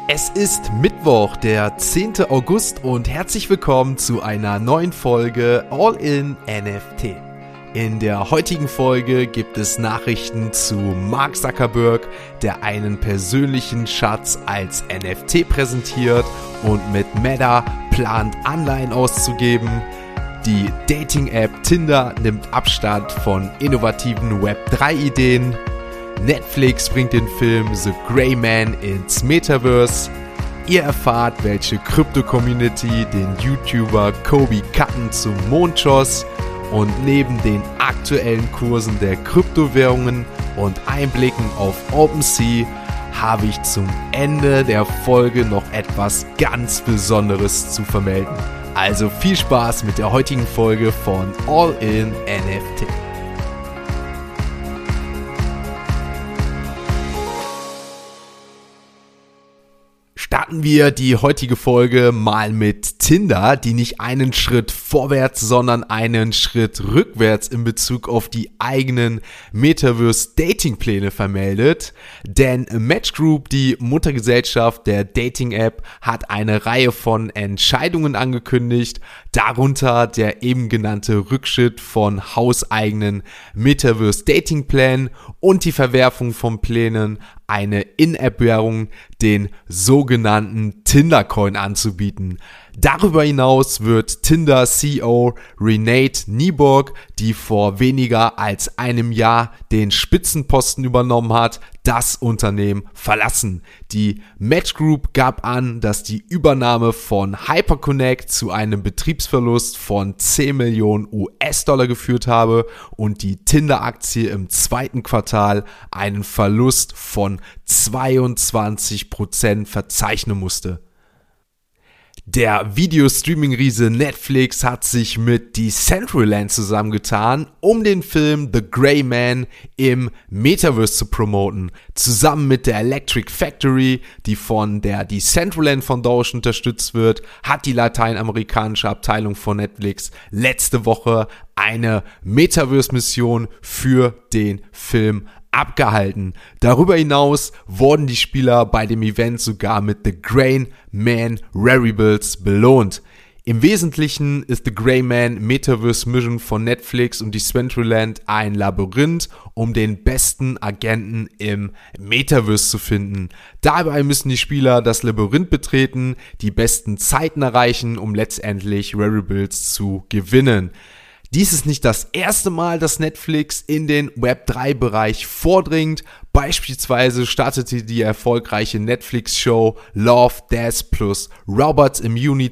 Es ist Mittwoch, der 10. August und herzlich willkommen zu einer neuen Folge All in NFT. In der heutigen Folge gibt es Nachrichten zu Mark Zuckerberg, der einen persönlichen Schatz als NFT präsentiert und mit Meta plant, Anleihen auszugeben. Die Dating-App Tinder nimmt Abstand von innovativen Web3-Ideen. Netflix bringt den Film The Gray Man ins Metaverse. Ihr erfahrt, welche Krypto-Community den YouTuber Kobe Cutten zum Mond schoss. Und neben den aktuellen Kursen der Kryptowährungen und Einblicken auf OpenSea habe ich zum Ende der Folge noch etwas ganz Besonderes zu vermelden. Also viel Spaß mit der heutigen Folge von All in NFT. Starten wir die heutige Folge mal mit Tinder, die nicht einen Schritt vorwärts, sondern einen Schritt rückwärts in Bezug auf die eigenen Metaverse-Dating-Pläne vermeldet. Denn Match Group, die Muttergesellschaft der Dating-App, hat eine Reihe von Entscheidungen angekündigt, darunter der eben genannte Rückschritt von hauseigenen Metaverse-Dating-Plänen und die Verwerfung von Plänen, eine In-App-Währung, den sogenannten Tinder-Coin anzubieten. Darüber hinaus wird Tinder-CEO Renate Nyborg, die vor weniger als einem Jahr den Spitzenposten übernommen hat, das Unternehmen verlassen. Die Match Group gab an, dass die Übernahme von Hyperconnect zu einem Betriebsverlust von 10 Millionen US-Dollar geführt habe und die Tinder-Aktie im zweiten Quartal einen Verlust von 22% verzeichnen musste. Der Videostreaming-Riese Netflix hat sich mit Decentraland zusammengetan, um den Film The Gray Man im Metaverse zu promoten. Zusammen mit der Electric Factory, die von der Decentraland Foundation unterstützt wird, hat die lateinamerikanische Abteilung von Netflix letzte Woche eine Metaverse-Mission für den Film abgehalten. Darüber hinaus wurden die Spieler bei dem Event sogar mit The Gray Man Raribles belohnt. Im Wesentlichen ist The Gray Man Metaverse Mission von Netflix und Decentraland ein Labyrinth, um den besten Agenten im Metaverse zu finden. Dabei müssen die Spieler das Labyrinth betreten, die besten Zeiten erreichen, um letztendlich Raribles zu gewinnen. Dies ist nicht das erste Mal, dass Netflix in den Web3-Bereich vordringt. Beispielsweise startete die erfolgreiche Netflix-Show Love, Death plus Robots im Juni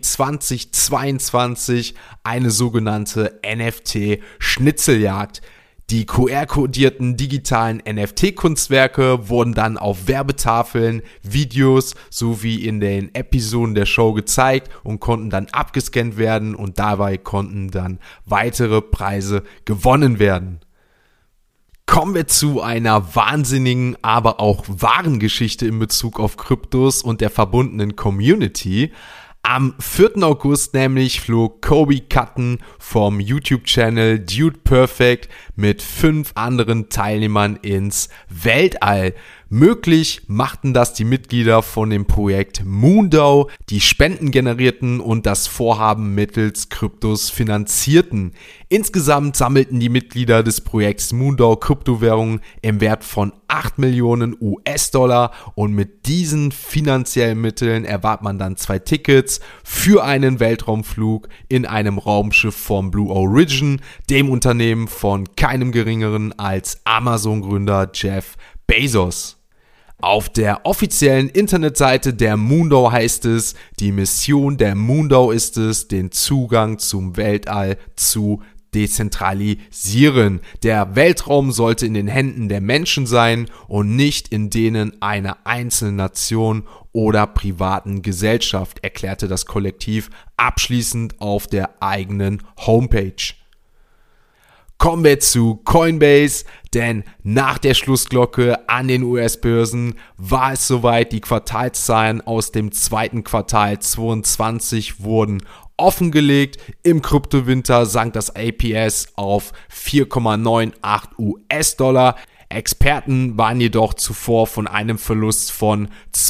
2022 eine sogenannte NFT-Schnitzeljagd. Die QR-kodierten digitalen NFT-Kunstwerke wurden dann auf Werbetafeln, Videos sowie in den Episoden der Show gezeigt und konnten dann abgescannt werden und dabei konnten dann weitere Preise gewonnen werden. Kommen wir zu einer wahnsinnigen, aber auch wahren Geschichte in Bezug auf Kryptos und der verbundenen Community. Am 4. August nämlich flog Kobe Cutten vom YouTube-Channel Dude Perfect mit 5 anderen Teilnehmern ins Weltall. Möglich machten das die Mitglieder von dem Projekt Moondao, die Spenden generierten und das Vorhaben mittels Kryptos finanzierten. Insgesamt sammelten die Mitglieder des Projekts Moondao Kryptowährungen im Wert von 8 Millionen US-Dollar und mit diesen finanziellen Mitteln erwarb man dann 2 Tickets für einen Weltraumflug in einem Raumschiff von Blue Origin, dem Unternehmen von keinem geringeren als Amazon-Gründer Jeff Bezos. Auf der offiziellen Internetseite der Moondao heißt es, die Mission der Moondao ist es, den Zugang zum Weltall zu dezentralisieren. Der Weltraum sollte in den Händen der Menschen sein und nicht in denen einer einzelnen Nation oder privaten Gesellschaft, erklärte das Kollektiv abschließend auf der eigenen Homepage. Kommen wir zu Coinbase, denn nach der Schlussglocke an den US-Börsen war es soweit, die Quartalszahlen aus dem zweiten Quartal 2022 wurden offengelegt. Im Kryptowinter sank das APS auf 4,98 US-Dollar. Experten waren jedoch zuvor von einem Verlust von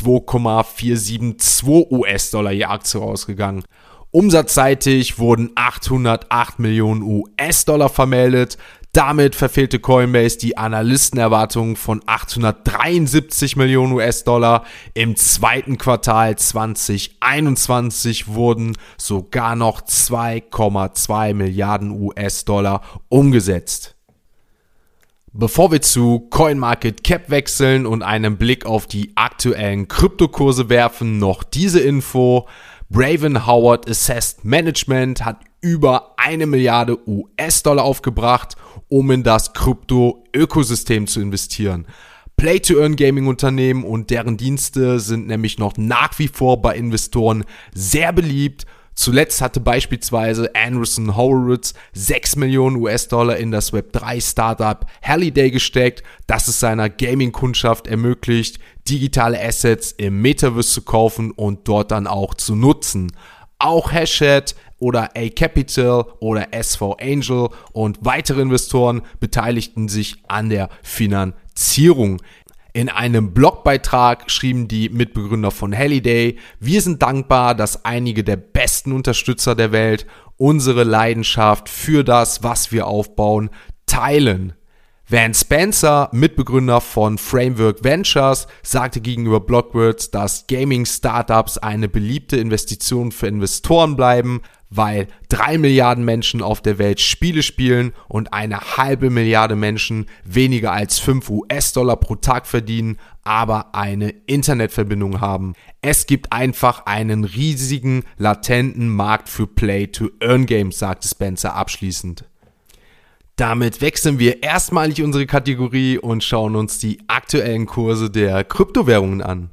2,472 US-Dollar je Aktie ausgegangen. Umsatzseitig wurden 808 Millionen US-Dollar vermeldet. Damit verfehlte Coinbase die Analystenerwartungen von 873 Millionen US-Dollar. Im zweiten Quartal 2021 wurden sogar noch 2,2 Milliarden US-Dollar umgesetzt. Bevor wir zu CoinMarketCap wechseln und einen Blick auf die aktuellen Kryptokurse werfen, noch diese Info. Braven Howard Assessed Management hat über 1 Milliarde US-Dollar aufgebracht, um in das Krypto-Ökosystem zu investieren. Play-to-Earn-Gaming-Unternehmen und deren Dienste sind nämlich noch nach wie vor bei Investoren sehr beliebt. Zuletzt hatte beispielsweise Andreessen Horowitz 6 Millionen US-Dollar in das Web3-Startup Halliday gesteckt, das es seiner Gaming-Kundschaft ermöglicht, digitale Assets im Metaverse zu kaufen und dort dann auch zu nutzen. Auch Hashad oder A-Capital oder SV Angel und weitere Investoren beteiligten sich an der Finanzierung. In einem Blogbeitrag schrieben die Mitbegründer von Halliday: Wir sind dankbar, dass einige der besten Unterstützer der Welt unsere Leidenschaft für das, was wir aufbauen, teilen. Van Spencer, Mitbegründer von Framework Ventures, sagte gegenüber Blockwords, dass Gaming-Startups eine beliebte Investition für Investoren bleiben, weil 3 Milliarden Menschen auf der Welt Spiele spielen und 1,5 Milliarde Menschen weniger als 5 US-Dollar pro Tag verdienen, aber eine Internetverbindung haben. Es gibt einfach einen riesigen, latenten Markt für Play-to-Earn-Games, sagte Spencer abschließend. Damit wechseln wir erstmalig unsere Kategorie und schauen uns die aktuellen Kurse der Kryptowährungen an.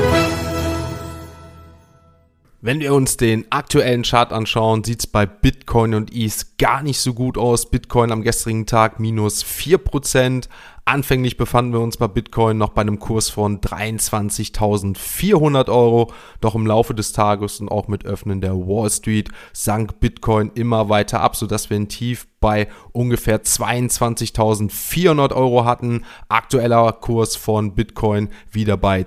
Wenn wir uns den aktuellen Chart anschauen, sieht es bei Bitcoin und ETH gar nicht so gut aus. Bitcoin am gestrigen Tag minus 4%. Anfänglich befanden wir uns bei Bitcoin noch bei einem Kurs von 23.400 €. Doch im Laufe des Tages und auch mit Öffnen der Wall Street sank Bitcoin immer weiter ab, sodass wir ein Tief bei ungefähr 22.400 € hatten. Aktueller Kurs von Bitcoin wieder bei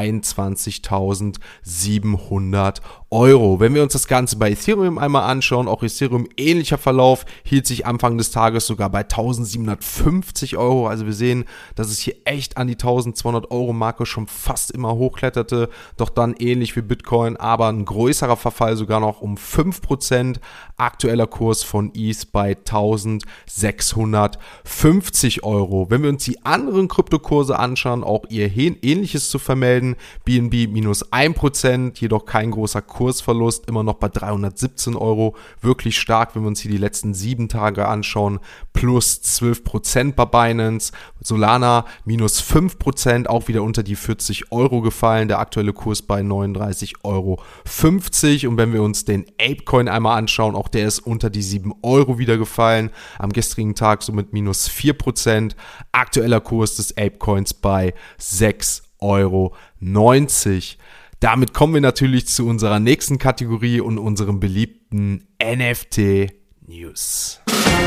22.700 €. Wenn wir uns das Ganze bei Ethereum einmal anschauen, auch Ethereum ähnlicher Verlauf, hielt sich Anfang des Tages sogar bei 1.750 €. Also wir sehen, dass es hier echt an die 1.200 € Marke schon fast immer hochkletterte. Doch dann ähnlich wie Bitcoin, aber ein größerer Verfall sogar noch um 5%. Aktueller Kurs von ETH bei 1.650 €. Wenn wir uns die anderen Kryptokurse anschauen, auch ihr Ähnliches zu vermelden. BNB minus 1%, jedoch kein großer Kursverlust, immer noch bei 317 €. Wirklich stark, wenn wir uns hier die letzten 7 Tage anschauen. Plus 12% bei Binance. Solana minus 5%, auch wieder unter die 40 € gefallen. Der aktuelle Kurs bei 39,50 €. Und wenn wir uns den Apecoin einmal anschauen, auch der ist unter die 7 € wieder gefallen. Am gestrigen Tag somit minus 4%. Aktueller Kurs des Apecoins bei 6,90 €. Damit kommen wir natürlich zu unserer nächsten Kategorie und unserem beliebten NFT-News.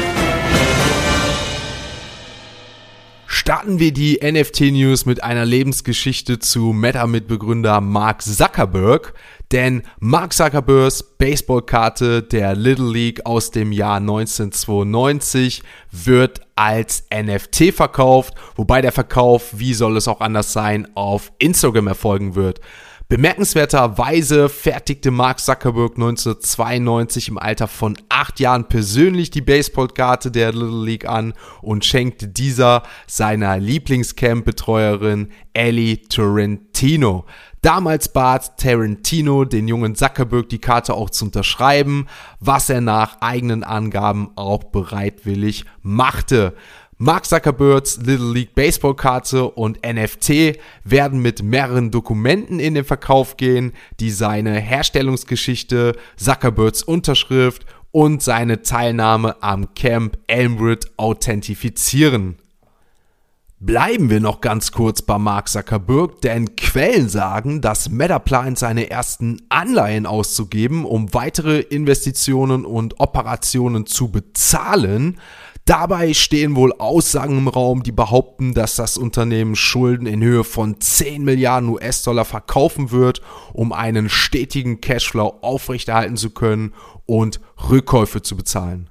Starten wir die NFT-News mit einer Lebensgeschichte zu Meta-Mitbegründer Mark Zuckerberg. Denn Mark Zuckerbergs Baseballkarte der Little League aus dem Jahr 1992 wird als NFT verkauft, wobei der Verkauf, wie soll es auch anders sein, auf Instagram erfolgen wird. Bemerkenswerterweise fertigte Mark Zuckerberg 1992 im Alter von 8 Jahren persönlich die Baseballkarte der Little League an und schenkte dieser seiner Lieblingscamp-Betreuerin Ellie Tarantino. Damals bat Tarantino den jungen Zuckerberg, die Karte auch zu unterschreiben, was er nach eigenen Angaben auch bereitwillig machte. Mark Zuckerbergs Little League Baseballkarte und NFT werden mit mehreren Dokumenten in den Verkauf gehen, die seine Herstellungsgeschichte, Zuckerbergs Unterschrift und seine Teilnahme am Camp Elmwood authentifizieren. Bleiben wir noch ganz kurz bei Mark Zuckerberg, denn Quellen sagen, dass Meta plant, seine ersten Anleihen auszugeben, um weitere Investitionen und Operationen zu bezahlen. Dabei stehen wohl Aussagen im Raum, die behaupten, dass das Unternehmen Schulden in Höhe von 10 Milliarden US-Dollar verkaufen wird, um einen stetigen Cashflow aufrechterhalten zu können und Rückkäufe zu bezahlen.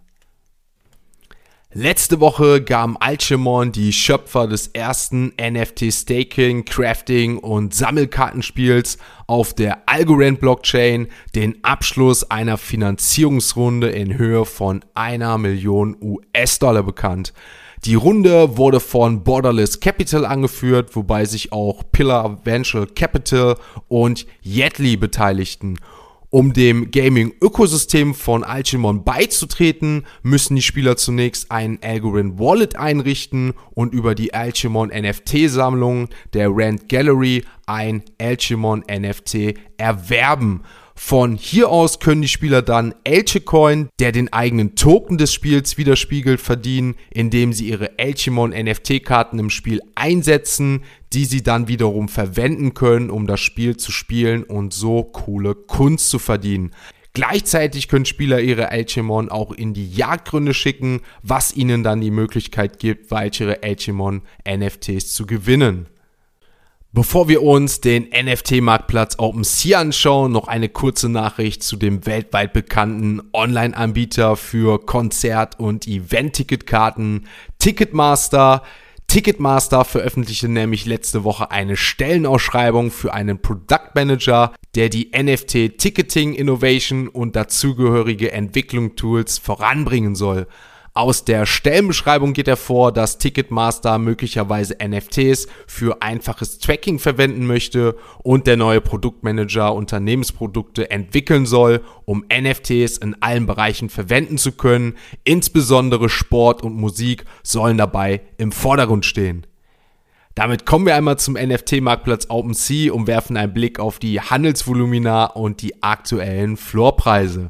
Letzte Woche gaben Alchemon, die Schöpfer des ersten NFT-Staking, Crafting und Sammelkartenspiels auf der Algorand-Blockchain, den Abschluss einer Finanzierungsrunde in Höhe von 1 Million US-Dollar bekannt. Die Runde wurde von Borderless Capital angeführt, wobei sich auch Pillar Venture Capital und Yatli beteiligten. Um dem Gaming-Ökosystem von Alchemon beizutreten, müssen die Spieler zunächst einen Algorand Wallet einrichten und über die Alchemon NFT-Sammlung der Rand Gallery ein Alchemon NFT erwerben. Von hier aus können die Spieler dann Alchecoin, der den eigenen Token des Spiels widerspiegelt, verdienen, indem sie ihre Alchemon NFT-Karten im Spiel einsetzen, die sie dann wiederum verwenden können, um das Spiel zu spielen und so coole Kunst zu verdienen. Gleichzeitig können Spieler ihre Alchemon auch in die Jagdgründe schicken, was ihnen dann die Möglichkeit gibt, weitere Alchemon NFTs zu gewinnen. Bevor wir uns den NFT-Marktplatz OpenSea anschauen, noch eine kurze Nachricht zu dem weltweit bekannten Online-Anbieter für Konzert- und Event-Ticketkarten Ticketmaster. Ticketmaster veröffentlichte nämlich letzte Woche eine Stellenausschreibung für einen Product Manager, der die NFT-Ticketing Innovation und dazugehörige Entwicklungstools voranbringen soll. Aus der Stellenbeschreibung geht hervor, dass Ticketmaster möglicherweise NFTs für einfaches Tracking verwenden möchte und der neue Produktmanager Unternehmensprodukte entwickeln soll, um NFTs in allen Bereichen verwenden zu können. Insbesondere Sport und Musik sollen dabei im Vordergrund stehen. Damit kommen wir einmal zum NFT-Marktplatz OpenSea und werfen einen Blick auf die Handelsvolumina und die aktuellen Floorpreise.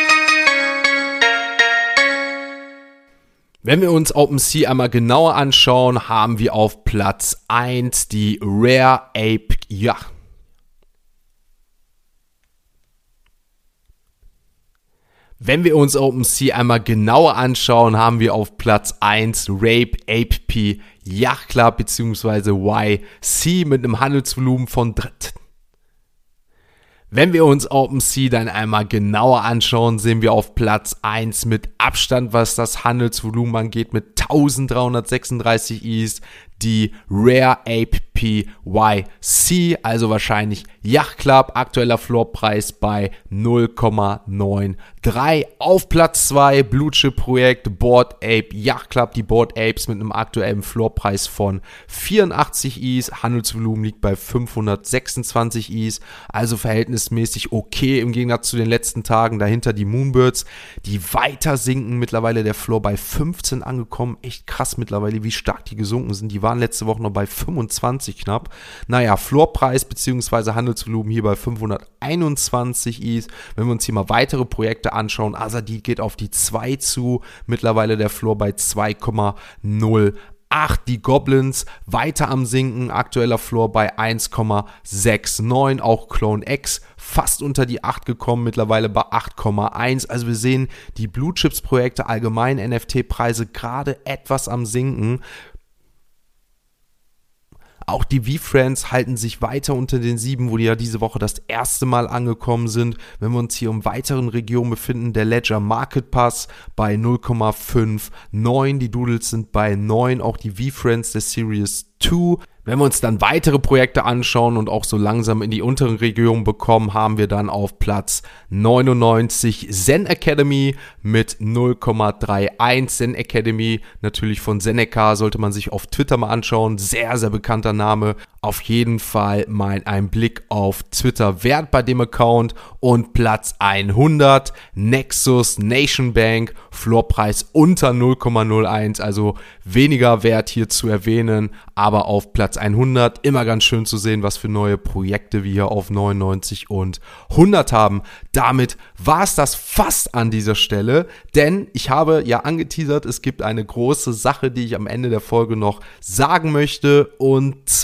Wenn wir uns OpenSea einmal genauer anschauen, haben wir auf Platz 1 die Rare Ape Yacht. Wenn wir uns OpenSea einmal genauer anschauen, haben wir auf Platz 1 Rare Ape P Yacht Club bzw. YC mit einem Handelsvolumen von Wenn wir uns OpenSea dann einmal genauer anschauen, sehen wir auf Platz 1 mit Abstand, was das Handelsvolumen angeht, mit 1336 ETH, die Rare Ape PYC, also wahrscheinlich Yacht Club, aktueller Floorpreis bei 0,93. Auf Platz 2 Blue Chip Projekt Bored Ape Yacht Club, die Bored Apes mit einem aktuellen Floorpreis von 84 ETH, Handelsvolumen liegt bei 526 ETH, also verhältnismäßig okay im Gegensatz zu den letzten Tagen. Dahinter die Moonbirds, die weiter sinken, mittlerweile der Floor bei 15 angekommen, echt krass mittlerweile, wie stark die gesunken sind. Die waren letzte Woche noch bei 25 knapp. Naja, Floorpreis bzw. Handelsvolumen hier bei 521 ETH. Wenn wir uns hier mal weitere Projekte anschauen, Azadi geht auf die 2 zu, mittlerweile der Floor bei 2,08. Die Goblins weiter am Sinken, aktueller Floor bei 1,69. Auch Clone X fast unter die 8 gekommen, mittlerweile bei 8,1. Also wir sehen die Blue Chips Projekte, allgemein NFT-Preise gerade etwas am Sinken. Auch die V-Friends halten sich weiter unter den 7, wo die ja diese Woche das erste Mal angekommen sind. Wenn wir uns hier in weiteren Regionen befinden, der Ledger Market Pass bei 0,59, die Doodles sind bei 9, auch die V-Friends der Series 2. Wenn wir uns dann weitere Projekte anschauen und auch so langsam in die unteren Regionen bekommen, haben wir dann auf Platz 99 Zen Academy mit 0,31. Zen Academy, natürlich von Seneca, sollte man sich auf Twitter mal anschauen. Sehr, sehr bekannter Name. Auf jeden Fall mal ein Blick auf Twitter wert bei dem Account. Und Platz 100 Nexus Nation Bank, Floorpreis unter 0,01, also weniger wert hier zu erwähnen, aber auf Platz 100 immer ganz schön zu sehen, was für neue Projekte wir hier auf 99 und 100 haben. Damit war es das fast an dieser Stelle, denn ich habe ja angeteasert, es gibt eine große Sache, die ich am Ende der Folge noch sagen möchte, und zwar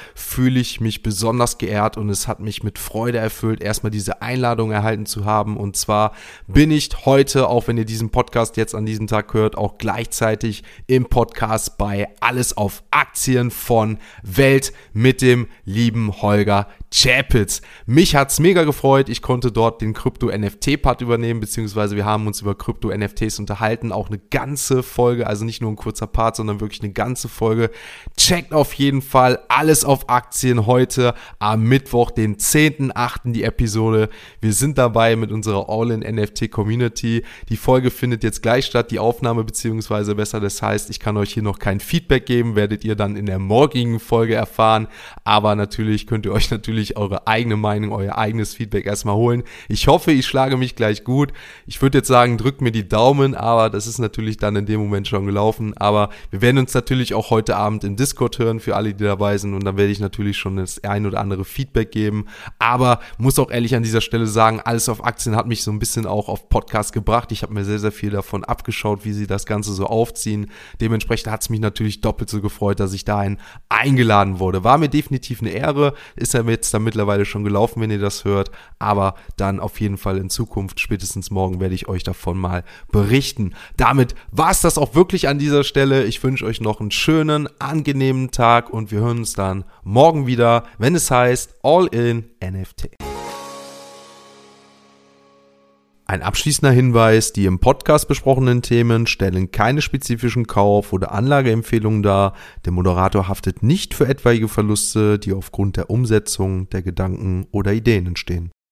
fühle ich mich besonders geehrt und es hat mich mit Freude erfüllt, erstmal diese Einladung erhalten zu haben. Und zwar bin ich heute, auch wenn ihr diesen Podcast jetzt an diesem Tag hört, auch gleichzeitig im Podcast bei Alles auf Aktien von Welt mit dem lieben Holger Czapitz. Mich hat's mega gefreut. Ich konnte dort den Krypto-NFT-Part übernehmen, beziehungsweise wir haben uns über Krypto-NFTs unterhalten. Auch eine ganze Folge, also nicht nur ein kurzer Part, sondern wirklich eine ganze Folge. Checkt auf jeden Fall Alles auf Aktien heute am Mittwoch, den 10.8. die Episode. Wir sind dabei mit unserer All-in-NFT-Community. Die Folge findet jetzt gleich statt, die Aufnahme, beziehungsweise besser, das heißt, ich kann euch hier noch kein Feedback geben, werdet ihr dann in der morgigen Folge erfahren. Aber natürlich könnt ihr euch eure eigene Meinung, euer eigenes Feedback erstmal holen. Ich hoffe, ich schlage mich gleich gut. Ich würde jetzt sagen, drückt mir die Daumen, aber das ist natürlich dann in dem Moment schon gelaufen. Aber wir werden uns natürlich auch heute Abend im Discord hören für alle, die dabei sind, und dann werde ich natürlich schon das ein oder andere Feedback geben. Aber muss auch ehrlich an dieser Stelle sagen, Alles auf Aktien hat mich so ein bisschen auch auf Podcast gebracht. Ich habe mir sehr, sehr viel davon abgeschaut, wie sie das Ganze so aufziehen. Dementsprechend hat es mich natürlich doppelt so gefreut, dass ich dahin eingeladen wurde. War mir definitiv eine Ehre. Ist ja jetzt dann mittlerweile schon gelaufen, wenn ihr das hört, aber dann auf jeden Fall in Zukunft, spätestens morgen, werde ich euch davon mal berichten. Damit war es das auch wirklich an dieser Stelle. Ich wünsche euch noch einen schönen, angenehmen Tag und wir hören uns dann morgen wieder, wenn es heißt All in NFT. Ein abschließender Hinweis, die im Podcast besprochenen Themen stellen keine spezifischen Kauf- oder Anlageempfehlungen dar. Der Moderator haftet nicht für etwaige Verluste, die aufgrund der Umsetzung der Gedanken oder Ideen entstehen.